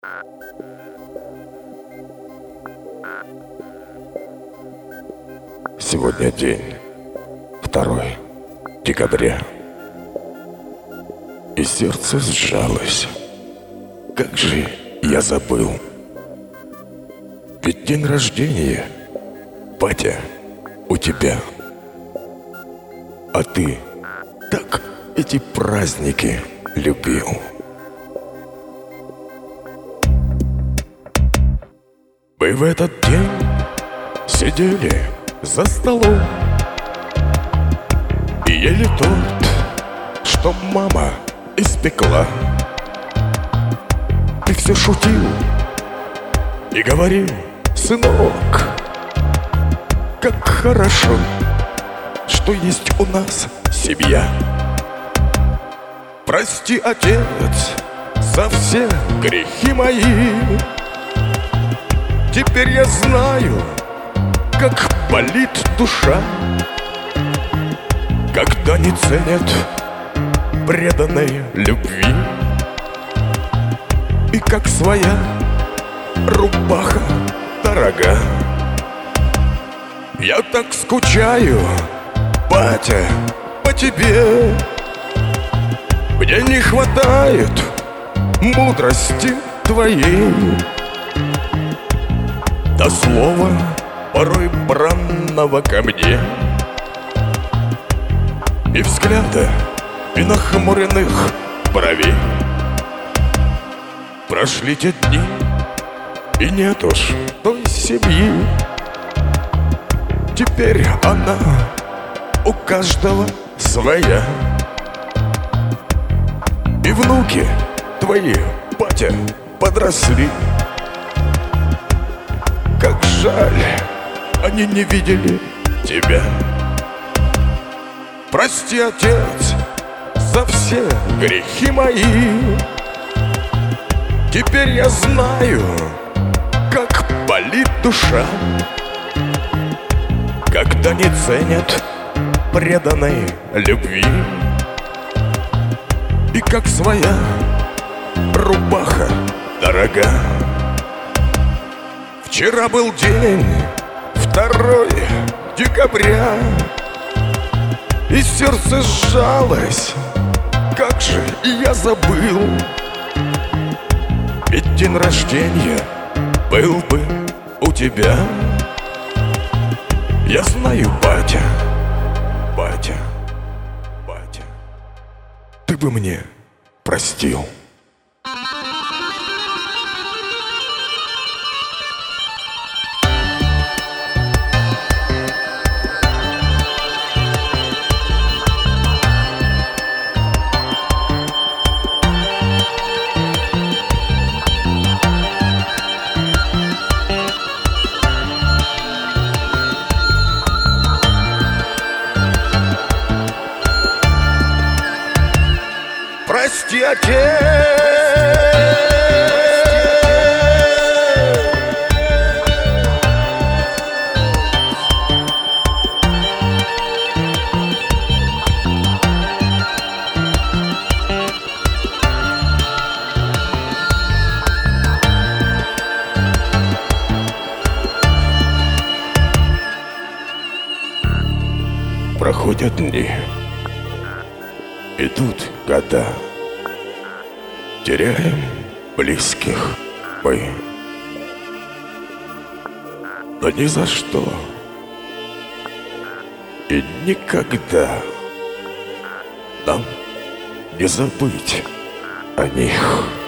Сегодня день 2 декабря, и сердце сжалось. Как же я забыл. Ведь день рождения, батя, у тебя. А ты так эти праздники любил. Мы в этот день сидели за столом и ели торт, что мама испекла. Ты все шутил и говорил: сынок, как хорошо, что есть у нас семья. Прости, отец, за все грехи мои. Теперь я знаю, как болит душа, когда не ценят преданной любви. И как своя рубаха дорога. Я так скучаю, батя, по тебе. Мне не хватает мудрости твоей, до слова порой бранного ко мне, и взгляда, и нахмуренных бровей. Прошли те дни, и нет уж той семьи. Теперь она у каждого своя. И внуки твои, батя, подросли. Как жаль, они не видели тебя. Прости, отец, за все грехи мои. Теперь я знаю, как болит душа, когда не ценят преданной любви. И как своя рубаха дорога. Вчера был день 2 декабря, и сердце сжалось. Как же я забыл. Ведь день рождения был бы у тебя. Я знаю, батя, батя, батя, ты бы мне простил. Прости, отец. Проходят дни, идут года, теряем близких мы, но ни за что и никогда нам не забыть о них.